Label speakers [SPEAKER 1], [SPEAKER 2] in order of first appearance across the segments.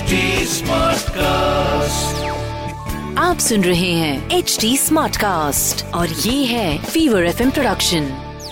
[SPEAKER 1] HD Smartcast.
[SPEAKER 2] आप सुन रहे हैं HD Smartcast और ये है Fever FM प्रोडक्शन.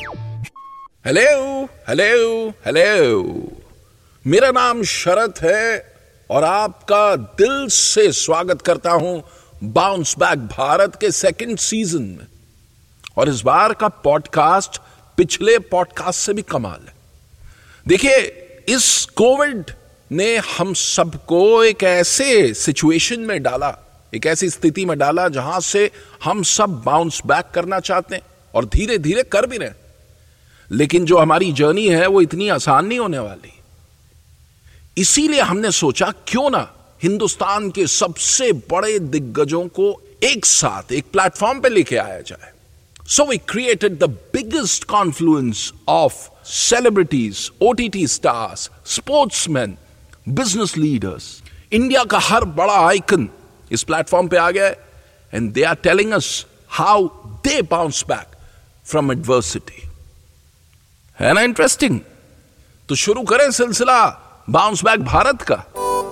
[SPEAKER 3] हेलो हेलो हेलो, मेरा नाम शरद है और आपका दिल से स्वागत करता हूं बाउंस बैक भारत के सेकंड सीजन में. और इस बार का पॉडकास्ट पिछले पॉडकास्ट से भी कमाल है. देखिए, इस कोविड ने हम सबको एक ऐसे सिचुएशन में डाला, एक ऐसी स्थिति में डाला जहां से हम सब बाउंस बैक करना चाहते हैं और धीरे धीरे कर भी रहे हैं. लेकिन जो हमारी जर्नी है वो इतनी आसान नहीं होने वाली. इसीलिए हमने सोचा क्यों ना हिंदुस्तान के सबसे बड़े दिग्गजों को एक साथ एक प्लेटफॉर्म पे लेके आया जाए. So we created the biggest confluence of celebrities, OTT stars, sportsmen, business leaders. India का हर बड़ा आइकन इस प्लेटफॉर्म पे आ गया है and they are telling us how they bounce back from adversity. है ना इंटरेस्टिंग? तो शुरू करें सिलसिला बाउंस बैक भारत का.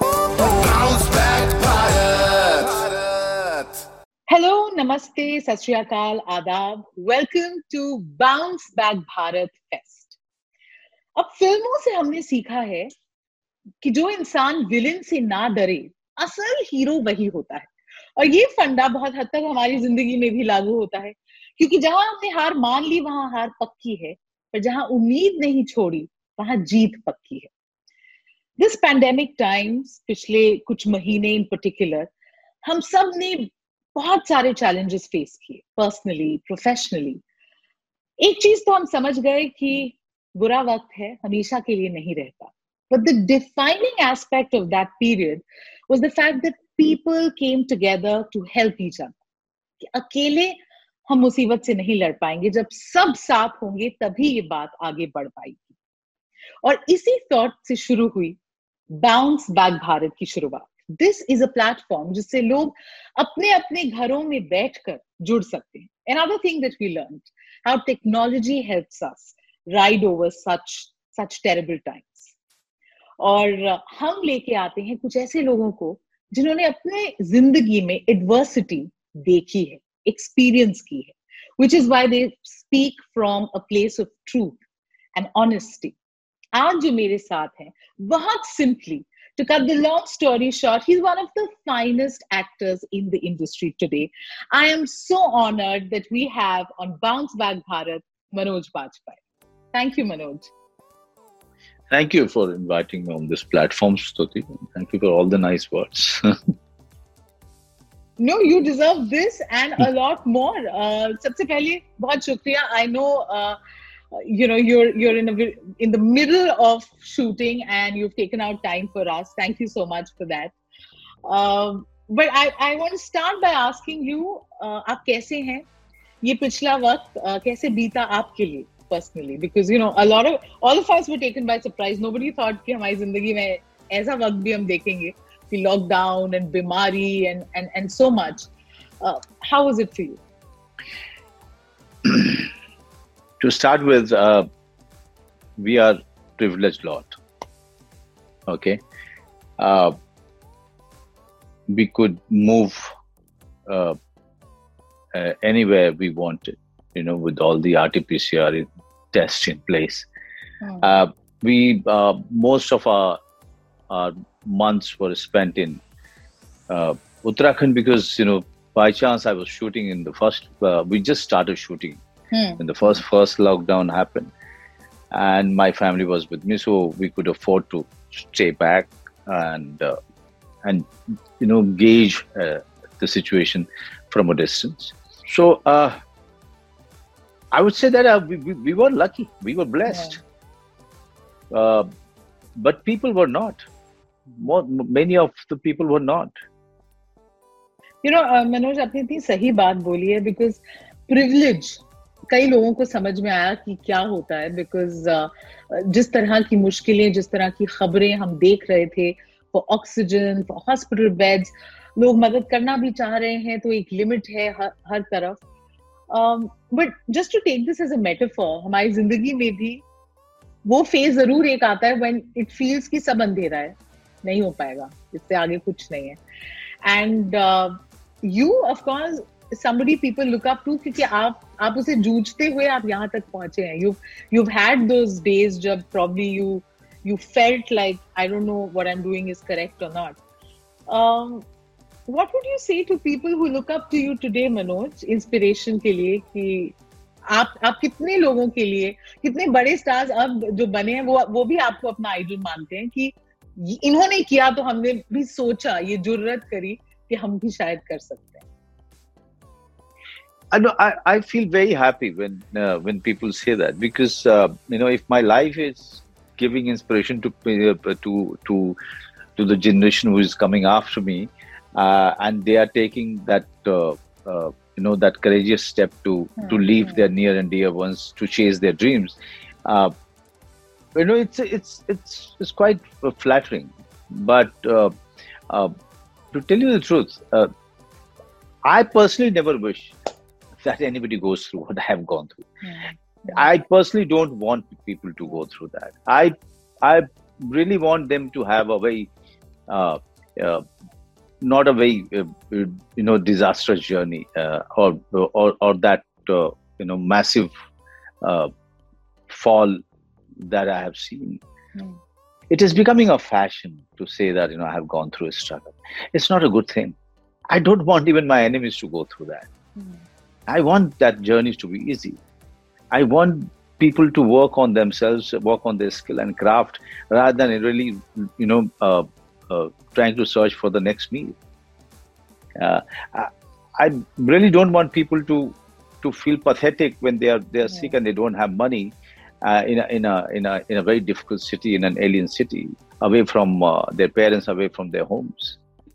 [SPEAKER 4] हेलो, नमस्ते, सत श्री अकाल, आदाब. Welcome to bounce back Bharat fest. अब फिल्मों से हमने सीखा है कि जो इंसान विलेन से ना डरे, असल हीरो वही होता है. और ये फंडा बहुत हद तक हमारी जिंदगी में भी लागू होता है, क्योंकि जहां हमने हार मान ली वहां हार पक्की है, पर जहां उम्मीद नहीं छोड़ी वहां जीत पक्की है. दिस पैंडेमिक टाइम्स, पिछले कुछ महीने इन पर्टिकुलर, हम सब ने बहुत सारे चैलेंजेस फेस किए, पर्सनली, प्रोफेशनली. एक चीज तो हम समझ गए कि बुरा वक्त है, हमेशा के लिए नहीं रहता. But the defining aspect of that period was the fact that people came together to help each other. कि अकेले हम मुसीबत से नहीं लड़ पाएंगे, जब सब साथ होंगे तभी ये बात आगे बढ़ पाएगी. और इसी थॉट से शुरू हुई बाउंस बैक भारत की शुरुआत. दिस इज अ प्लेटफॉर्म जिससे लोग अपने अपने घरों में बैठकर जुड़ सकते हैं. Another thing that we learned, how technology helps us ride over such terrible times. और हम लेके आते हैं कुछ ऐसे लोगों को जिन्होंने अपने जिंदगी में एडवर्सिटी देखी है, एक्सपीरियंस की है, which is why they speak from a place of truth and honesty. आज जो मेरे साथ हैं, बहुत simply, to cut the long story short, he's one of the finest actors in the industry today. I am so honored that we have on Bounce Back Bharat, Manoj Bajpai. Thank you, Manoj.
[SPEAKER 5] Thank you for inviting me on this platform, Stuti. Thank you for all the nice words.
[SPEAKER 4] No, you deserve this and a lot more. सबसे पहले बहुत शुक्रिया. I know you're in the middle of shooting and you've taken out time for us. Thank you so much for that. But I want to start by asking you, आप कैसे हैं? ये पिछला वक्त कैसे बीता आपके लिए personally? Because all of us were taken by surprise. Nobody thought कि हमारी जिंदगी में ऐसा वक्त भी हम देखेंगे, कि lockdown and बीमारी and so much. How was it for you?
[SPEAKER 5] To start with, we are privileged lot. Okay, we could move anywhere we wanted. With all the RT-PCR tests in place. We most of our months were spent in Uttarakhand because by chance I was shooting in the first. We just started shooting. When the first lockdown happened, and my family was with me, so we could afford to stay back and gauge the situation from a distance. So I would say that we were lucky, we were blessed, but people were not. Many of the people were not.
[SPEAKER 4] Manoj, आपने इतनी सही बात बोली है, because privilege कई लोगों को समझ में आया कि क्या होता है. बिकॉज जिस तरह की मुश्किलें, जिस तरह की खबरें हम देख रहे थे, for oxygen, for hospital beds, लोग मदद करना भी चाह रहे हैं, तो एक लिमिट है हर तरफ. But just to take this as a metaphor, हमारी जिंदगी में भी वो फेज जरूर एक आता है व्हेन इट फील्स कि सब अंधेरा है, नहीं हो पाएगा, इससे आगे कुछ नहीं है. And you of course somebody people look up to, क्योंकि आप उसे जूझते हुए आप यहाँ तक पहुंचे हैं. You've had those days जब probably you felt like I don't know what I'm doing is correct or not. What would you say to people who look up to you today, Manoj, inspiration के लिए, कि आप कितने लोगों के लिए, कितने बड़े स्टार्स अब जो बने हैं वो भी आपको अपना आइडल मानते हैं कि इन्होंने किया तो हमने भी सोचा, ये जुर्रत करी कि हम भी शायद कर सकते हैं.
[SPEAKER 5] I know. I feel very happy when people say that, because if my life is giving inspiration to the generation who is coming after me, and they are taking that that courageous step to leave their near and dear ones to chase their dreams. It's quite flattering. But to tell you the truth, I personally never wish that anybody goes through what I have gone through. I personally don't want people to go through that. I really want them to have a very not a very disastrous journey, or that massive fall that I have seen. It is becoming a fashion to say that I have gone through a struggle. It's not a good thing. I don't want even my enemies to go through that. I want that journey to be easy. I want people to work on themselves, work on their skill and craft, rather than really, trying to search for the next meal. I really don't want people to feel pathetic when they are sick and they don't have money in a very difficult city, in an alien city, away from their parents, away from their homes.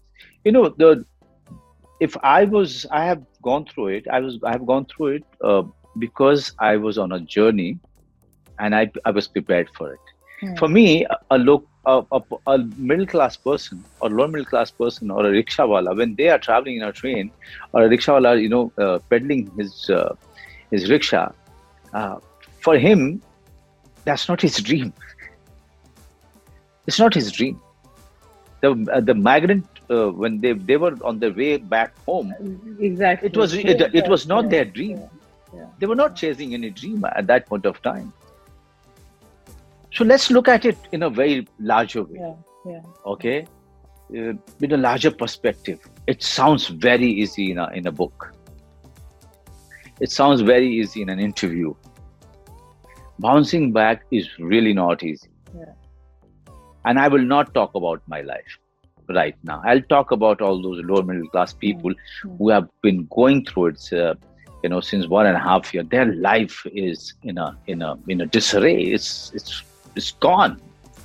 [SPEAKER 5] I have gone through it. I have gone through it because I was on a journey, and I was prepared for it. For me, a middle class person or lower middle class person or a rickshaw wala, when they are traveling in a train, or a rickshaw wala, peddling his rickshaw, for him, that's not his dream. It's not his dream. The migrant, when they were on their way back home,
[SPEAKER 4] exactly,
[SPEAKER 5] it was not their dream. They were not chasing any dream at that point of time. So let's look at it in a very larger way. Okay, with a larger perspective. It sounds very easy in a book. It sounds very easy in an interview. Bouncing back is really not easy. And I will not talk about my life right now. I'll talk about all those lower middle class people who have been going through it, since 1.5 years. Their life is in a disarray. It's gone.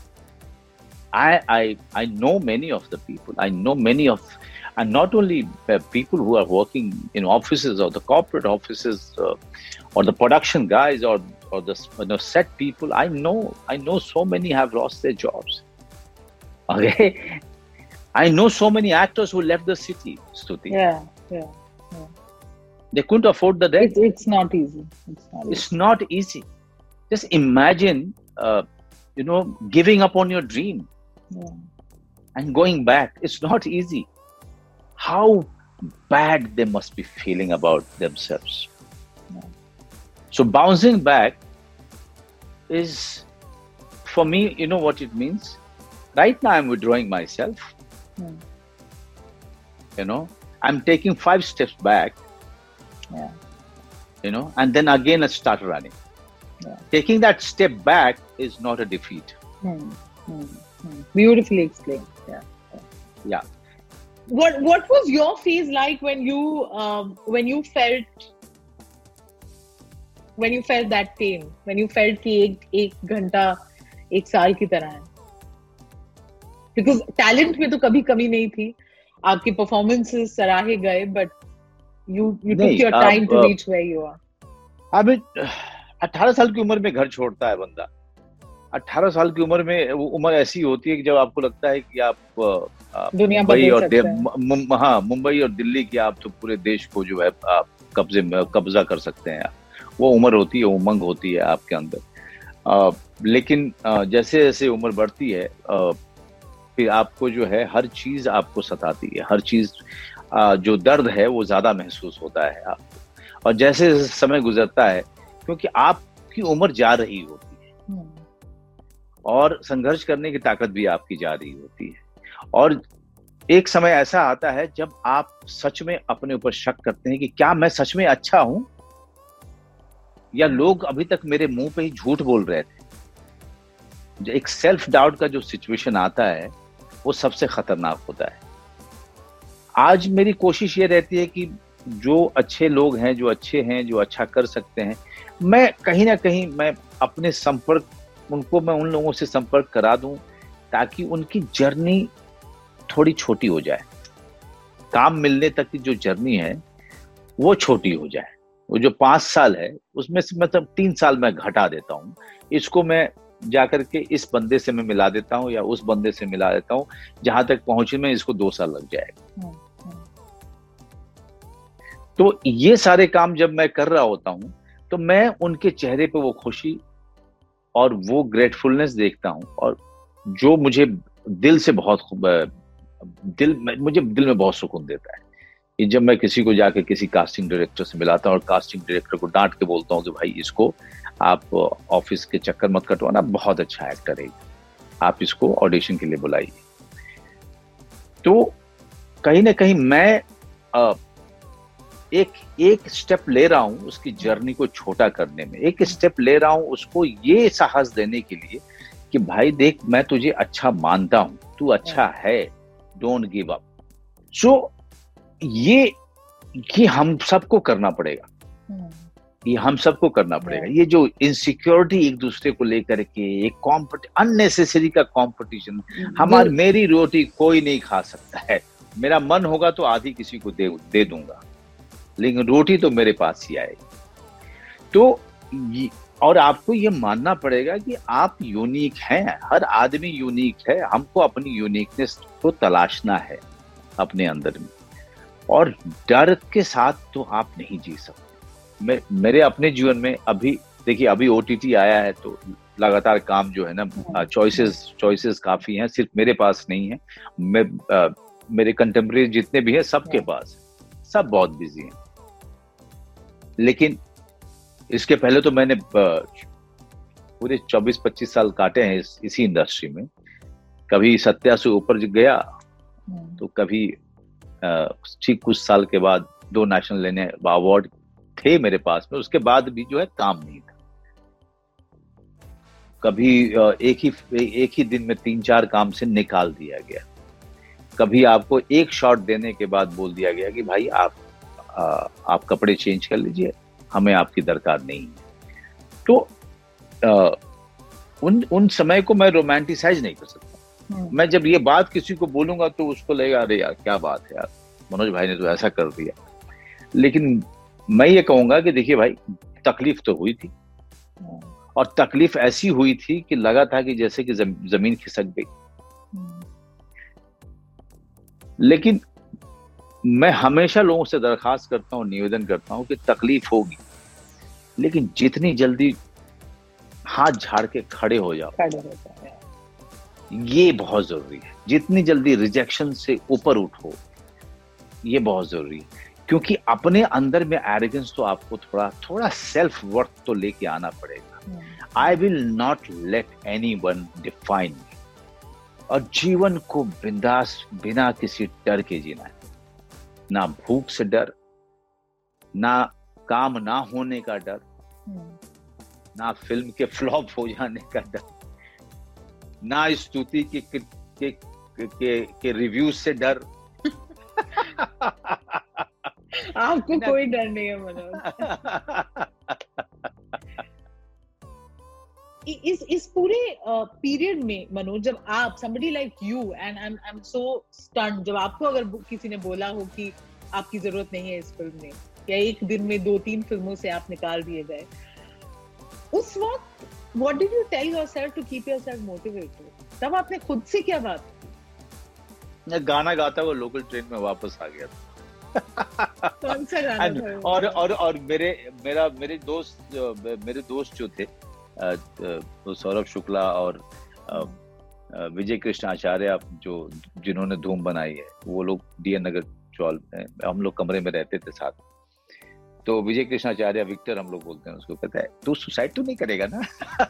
[SPEAKER 5] I know many of the people. I know many of, and not only people who are working in offices or the corporate offices, or the production guys, or the set people. I know so many have lost their jobs. Okay, I know so many actors who left the city, Stuti.
[SPEAKER 4] Yeah.
[SPEAKER 5] They couldn't afford the rent.
[SPEAKER 4] It's not easy.
[SPEAKER 5] It's not easy. Just imagine, giving up on your dream and going back. It's not easy. How bad they must be feeling about themselves. So bouncing back is, for me, you know what it means? Right now I'm withdrawing myself. I'm taking 5 steps back. And then again I start running. Taking that step back is not a defeat.
[SPEAKER 4] Beautifully explained.
[SPEAKER 5] Yeah.
[SPEAKER 4] What was your phase like when you felt that pain? When you felt कि एक घंटा 1 साल की तरह है? Because talent में तो कभी कमी नहीं थी. आपकी performances सराहे गए, but you took your time to reach where you are.
[SPEAKER 5] अभी 18 साल की उम्र में घर छोड़ता है बंदा. 18 साल की उम्र में वो उम्र ऐसी होती है कि जब आपको लगता है कि आप मुंबई और दिल्ली की आप तो पूरे देश को जो है आप कब्जा कर सकते हैं. वो उम्र होती है, उमंग होती है आपके अंदर. लेकिन जैसे जैसे उम्र बढ़ती है, फिर आपको जो है हर चीज आपको सताती है, हर चीज जो दर्द है वो ज्यादा महसूस होता है आपको। और जैसे समय गुजरता है, क्योंकि आपकी उम्र जा रही होती है और संघर्ष करने की ताकत भी आपकी जा रही होती है, और एक समय ऐसा आता है जब आप सच में अपने ऊपर शक करते हैं कि क्या मैं सच में अच्छा हूं, या लोग अभी तक मेरे मुंह पे ही झूठ बोल रहे थे। एक सेल्फ डाउट का जो सिचुएशन आता है वो सबसे खतरनाक होता है। आज मेरी कोशिश ये रहती है कि जो अच्छे लोग हैं, जो अच्छे हैं, जो अच्छा कर सकते हैं, मैं कहीं ना कहीं मैं अपने संपर्क मैं उन लोगों से संपर्क करा दूं ताकि उनकी जर्नी थोड़ी छोटी हो जाए, काम मिलने तक की जो जर्नी है वो छोटी हो जाए। वो जो 5 साल है उसमें से मतलब 3 साल मैं घटा देता हूँ, इसको मैं जाकर के इस बंदे से मैं मिला देता हूँ या उस बंदे से मिला देता हूँ, जहां तक पहुंचे में इसको 2 साल लग जाएगा। तो ये सारे काम जब मैं कर रहा होता हूँ तो मैं उनके चेहरे पे वो खुशी और वो ग्रेटफुलनेस देखता हूँ, और जो मुझे दिल से बहुत मुझे दिल में बहुत सुकून देता है कि जब मैं किसी को जाके किसी कास्टिंग डायरेक्टर से मिलाता हूँ और कास्टिंग डायरेक्टर को डांट के बोलता हूँ कि भाई इसको आप ऑफिस के चक्कर मत कटवाना, बहुत अच्छा एक्टर है, आप इसको ऑडिशन के लिए बुलाइए। तो कहीं ना कहीं मैं एक स्टेप ले रहा हूं उसकी जर्नी को छोटा करने में, एक स्टेप ले रहा हूं उसको ये साहस देने के लिए कि भाई देख, मैं तुझे अच्छा मानता हूं, तू अच्छा है, डोंट गिव अप। सो ये हम सबको करना पड़ेगा, ये हम सबको करना पड़ेगा। ये जो इनसिक्योरिटी एक दूसरे को लेकर के एक अननेसेसरी का कंपटीशन, मेरी रोटी कोई नहीं खा सकता है, मेरा मन होगा तो आधी किसी को दे दूंगा, लेकिन रोटी तो मेरे पास ही आएगी। तो और आपको ये मानना पड़ेगा कि आप यूनिक हैं, हर आदमी यूनिक है, हमको अपनी यूनिकनेस को तलाशना है अपने अंदर में, और डर के साथ तो आप नहीं जी सकते। मेरे अपने जीवन में अभी देखिए, अभी OTT आया है तो लगातार काम जो है ना, चॉइसेस काफी हैं, सिर्फ मेरे पास नहीं है, मेरे कंटेम्परेरी जितने भी हैं सबके पास, सब बहुत बिजी हैं। लेकिन इसके पहले तो मैंने पूरे 24-25 साल काटे हैं इसी इंडस्ट्री में। कभी 70 से ऊपर गया तो कभी ठीक कुछ साल के बाद 2 नेशनल अवार्ड थे मेरे पास में, उसके बाद भी जो है काम नहीं था। कभी एक ही दिन में 3-4 काम से निकाल दिया गया, कभी आपको एक शॉट देने के बाद बोल दिया गया कि भाई आप कपड़े चेंज कर लीजिए, हमें आपकी दरकार नहीं है। तो उन समय को मैं रोमांटिसाइज नहीं कर सकता। मैं जब ये बात किसी को बोलूंगा तो उसको लगेगा अरे यार क्या बात है यार, मनोज भाई ने तो ऐसा कर दिया। लेकिन मैं ये कहूंगा कि देखिए भाई, तकलीफ तो हुई थी, और तकलीफ ऐसी हुई थी कि लगा था कि जैसे कि जमीन खिसक गई। लेकिन मैं हमेशा लोगों से दरखास्त करता हूं, निवेदन करता हूं कि तकलीफ होगी, लेकिन जितनी जल्दी हाथ झाड़ के खड़े हो जाओ, ये बहुत जरूरी है। जितनी जल्दी रिजेक्शन से ऊपर उठो, ये बहुत जरूरी है, क्योंकि अपने अंदर में एरोगेंस तो आपको थोड़ा सेल्फ वर्थ तो लेके आना पड़ेगा। I will not let anyone define me, और जीवन को बिंदास बिना किसी डर के जीना है। ना भूख से डर, ना काम ना होने का डर, ना फिल्म के फ्लॉप हो जाने का डर, ना स्तुति के रिव्यूज से डर।
[SPEAKER 4] आपको कोई डर नहीं है मनोज। इस पूरे पीरियड में मनोज, जब आप somebody like you and I'm so stunned, जब आपको अगर किसी ने बोला हो कि आपकी जरूरत नहीं है इस फिल्म में, या एक दिन में 2-3 फिल्मों से आप निकाल दिए गए, उस वक्त what did you tell yourself to keep yourself motivated? तब आपने खुद से क्या बात की?
[SPEAKER 5] मैं गाना गाता हुआ लोकल ट्रेन में वापस आ गया था।
[SPEAKER 4] कौन सा गाना था?
[SPEAKER 5] और मेरे दोस्त जो थे, सौरभ शुक्ला और विजय कृष्ण आचार्य जो जिन्होंने धूम बनाई है, वो लोग DN नगर चौल में, हम लोग कमरे में रहते थे साथ। तो विजय कृष्ण आचार्य, विक्टर हम लोग बोलते हैं उसको, कहता है तू सुसाइड तो नहीं करेगा ना?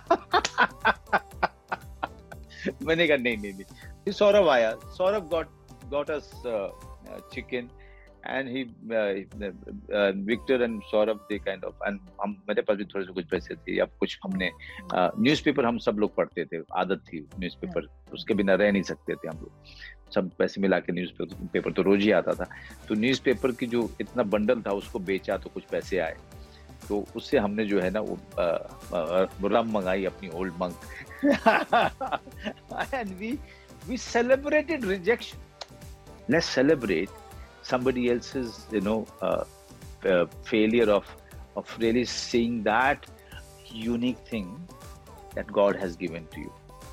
[SPEAKER 5] मैंने कहा नहीं। फिर सौरभ आया, Saurabh got us chicken and he Victor and Saurabh they kind of, and हम, मेरे पास भी थोड़े से कुछ पैसे थे या कुछ, हमने न्यूज़पेपर हम सब लोग पढ़ते थे, आदत थी न्यूज़पेपर, उसके बिना रह नहीं सकते थे हम लोग। सब पैसे मिला के न्यूज़पेपर तो रोज ही आता था। तो न्यूज़पेपर की जो इतना बंडल था उसको बेचा तो कुछ पैसे आए, तो उससे हमने जो है ना वो रम मंगाई अपनी Old Monk and we celebrated rejection. Let's celebrate somebody else's failure of really seeing that unique thing that God has given to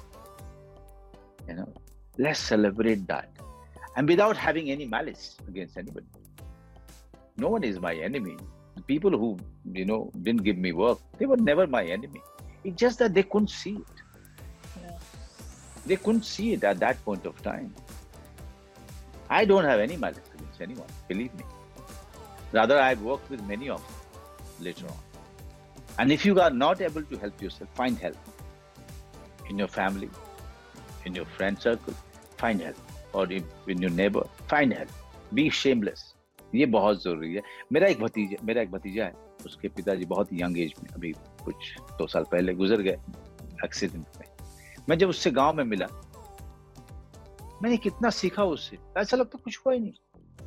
[SPEAKER 5] you. Let's celebrate that, and without having any malice against anybody. No one is my enemy. The people who didn't give me work, they were never my enemy. It's just that they couldn't see it. They couldn't see it at that point of time. I don't have any malice against anyone, believe me. Rather, I've worked with many of them later on. And if you are not able to help yourself, find help in your family, in your friend circle, find help, or in your neighbor, find help. Be shameless. ये बहुत जरूरी है। मेरा एक भतीजा है, उसके पिताजी बहुत यंग एज में, अभी कुछ 2 साल पहले गुजर गए एक्सीडेंट में। मैं जब उससे गांव में मिला, मैंने कितना सीखा उससे, ऐसा लगता कुछ हुआ ही नहीं।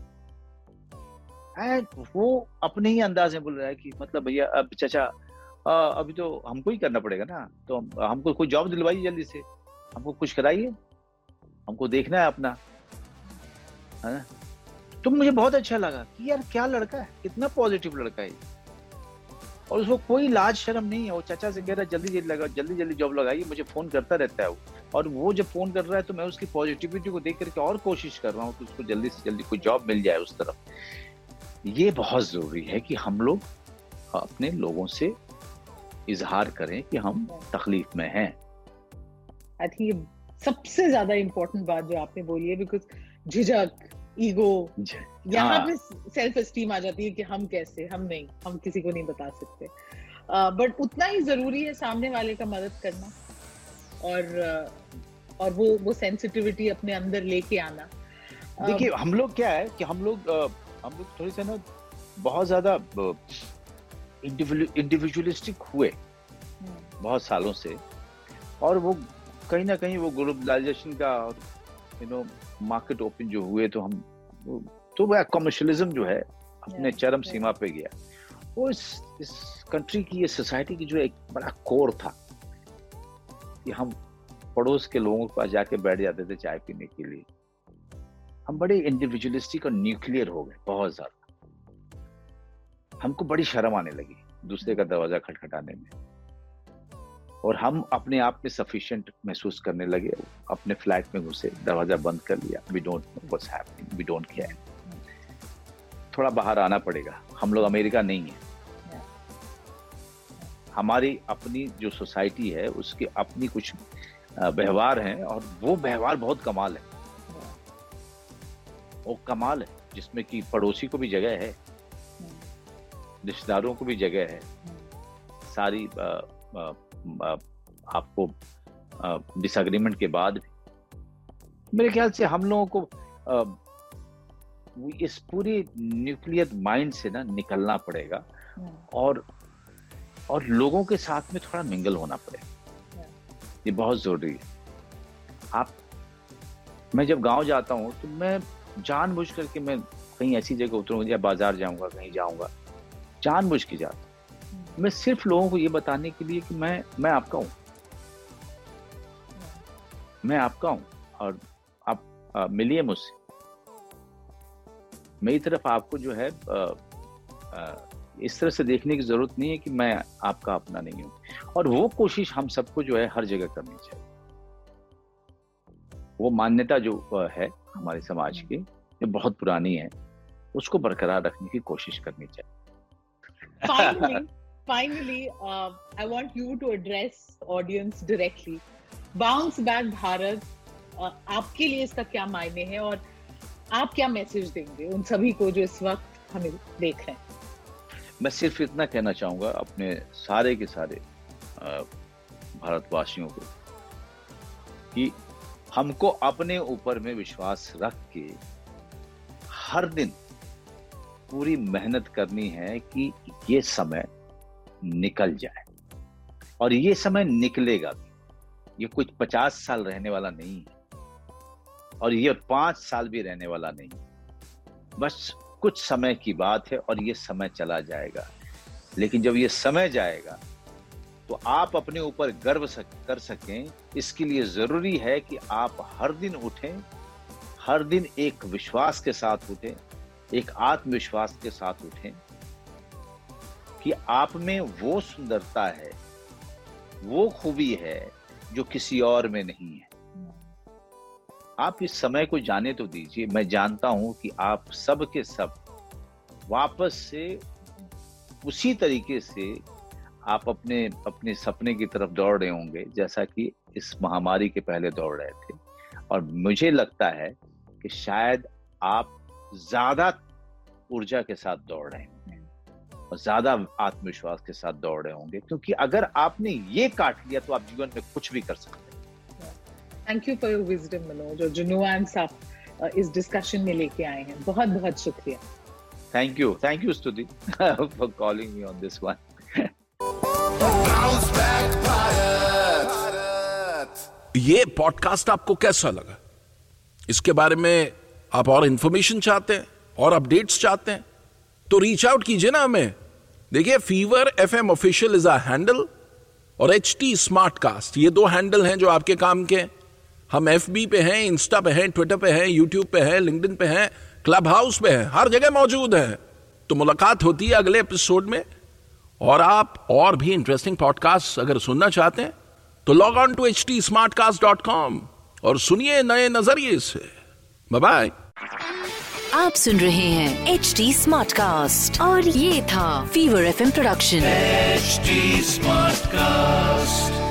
[SPEAKER 5] एंड वो अपने ही अंदाज में बोल रहा है कि मतलब भैया अब चाचा अभी तो हमको ही करना पड़ेगा ना, तो हमको कोई जॉब दिलवाइए जल्दी से, हमको कुछ कराइए, हमको देखना है अपना, है ना। तो मुझे बहुत अच्छा लगा कि यार क्या लड़का है, कितना पॉजिटिव लड़का है, और उसको कोई लाज शर्म नहीं है। वो चाचा से कह रहा है जल्दी जॉब लगाइए, मुझे फोन करता रहता है वो, और वो जब फोन कर रहा है तो मैं उसकी पॉजिटिविटी को देख करके और कोशिश कर रहा हूँ कि उसको जल्दी से जल्दी कोई जॉब मिल जाए उस तरफ। ये बहुत जरूरी है कि हम लोग अपने लोगों से इजहार करें कि हम तकलीफ में हैं।
[SPEAKER 4] आई थिंक ये सबसे ज्यादा इम्पोर्टेंट बात जो आपने बोली है, बिकॉज झिझक, ईगो, यहाँ पे सेल्फ एस्टीम आ जाती है कि हम कैसे, हम किसी को नहीं बता सकते। बट उतना ही जरूरी है सामने वाले का मदद करना, और वो सेंसिटिविटी अपने अंदर लेके आना।
[SPEAKER 5] देखिए हम लोग क्या है कि हम लोग थोड़ी सा ना बहुत ज्यादा इंडिविजुअलिस्टिक हुए बहुत सालों से, और वो कहीं ना कहीं वो ग्लोबलाइजेशन का और मार्केट ओपन जो हुए, तो वो कमर्शियलिज्म जो है अपने चरम सीमा पे गया। वो इस कंट्री की, ये सोसाइटी की जो एक बड़ा कोर था कि हम पड़ोस के लोगों के पास जाके बैठ जाते थे चाय पीने के लिए। हम बड़े इंडिविजुअलिस्टिक और न्यूक्लियर हो गए बहुत ज्यादा। हमको बड़ी शर्म आने लगी दूसरे का दरवाजा खटखटाने में, और हम अपने आप में सफिशिएंट महसूस करने लगे। अपने फ्लैट में घुसे, दरवाजा बंद कर लिया, we don't know what's happening, we don't care. थोड़ा बाहर आना पड़ेगा, हम लोग अमेरिका नहीं है। हमारी अपनी जो सोसाइटी है उसके अपनी कुछ व्यवहार हैं, और वो व्यवहार बहुत कमाल है। वो कमाल है जिसमें कि पड़ोसी को भी जगह है, रिश्तेदारों को भी जगह है, सारी आपको डिसएग्रीमेंट के बाद भी। मेरे ख्याल से हम लोगों को इस पूरी न्यूक्लियर माइंड से ना निकलना पड़ेगा, और लोगों के साथ में थोड़ा मिंगल होना पड़ेगा। ये बहुत जरूरी है। मैं जब गांव जाता हूँ तो मैं जानबूझ करके मैं कहीं ऐसी जगह उतरूँ या बाजार जाऊंगा, कहीं जाऊंगा, जानबूझ के जाता। मैं सिर्फ लोगों को ये बताने के लिए कि मैं आपका हूँ, मैं आपका हूँ, और आप मिलिए मुझसे। मेरी तरफ आपको जो है इस तरह से देखने की जरूरत नहीं है कि मैं आपका अपना नहीं हूं। और वो कोशिश हम सबको जो है हर जगह करनी चाहिए। वो मान्यता जो है हमारे समाज की, जो बहुत पुरानी है, उसको बरकरार रखने की कोशिश करनी चाहिए।
[SPEAKER 4] Finally, I want you to address audience directly. Bounce back Bharat आपके लिए इसका क्या मायने है और आप क्या मैसेज देंगे उन सभी को जो इस वक्त हमें देख रहे हैं?
[SPEAKER 5] मैं सिर्फ इतना कहना चाहूंगा अपने सारे के सारे भारतवासियों को कि हमको अपने ऊपर में विश्वास रख के हर दिन पूरी मेहनत करनी है कि ये समय निकल जाए, और ये समय निकलेगा भी। ये कुछ 50 साल रहने वाला नहीं है और ये 5 साल भी रहने वाला नहीं, बस कुछ समय की बात है और ये समय चला जाएगा। लेकिन जब ये समय जाएगा तो आप अपने ऊपर गर्व कर सकें, इसके लिए जरूरी है कि आप हर दिन उठें, हर दिन एक विश्वास के साथ उठें, एक आत्मविश्वास के साथ उठें कि आप में वो सुंदरता है, वो खूबी है जो किसी और में नहीं है। आप इस समय को जाने तो दीजिए। मैं जानता हूं कि आप सब के सब वापस से उसी तरीके से आप अपने सपने की तरफ दौड़ रहे होंगे जैसा कि इस महामारी के पहले दौड़ रहे थे। और मुझे लगता है कि शायद आप ज्यादा ऊर्जा के साथ दौड़ रहे हैं और ज्यादा आत्मविश्वास के साथ दौड़ रहे होंगे, क्योंकि अगर आपने ये काट लिया तो आप जीवन में कुछ भी कर सकते हैं।
[SPEAKER 4] Thank you for your wisdom Manoj, और जो नुआंस आप इस डिस्कशन में लेके आए हैं, बहुत बहुत शुक्रिया।
[SPEAKER 5] Thank you Stuti for calling me on this one.
[SPEAKER 3] ये पॉडकास्ट आपको कैसा लगा? इसके बारे में आप और इंफॉर्मेशन चाहते हैं और अपडेट्स चाहते हैं तो रीच आउट कीजिए ना हमें। देखिए, fever FM official is a handle और HT स्मार्टकास्ट, ये 2 हैंडल हैं जो आपके काम के। हम FB पे हैं, इंस्टा पे हैं, ट्विटर पे हैं, यूट्यूब पे हैं, लिंक्डइन पे हैं, क्लब हाउस पे हैं, हर जगह मौजूद हैं। तो मुलाकात होती है अगले एपिसोड में। और आप और भी इंटरेस्टिंग पॉडकास्ट अगर सुनना चाहते हैं तो लॉग ऑन टू htsmartcast.com और सुनिए नए नजरिए से। Bye bye.
[SPEAKER 2] आप सुन रहे हैं HT स्मार्टकास्ट और ये था fever FM production.
[SPEAKER 1] HT Smartcast.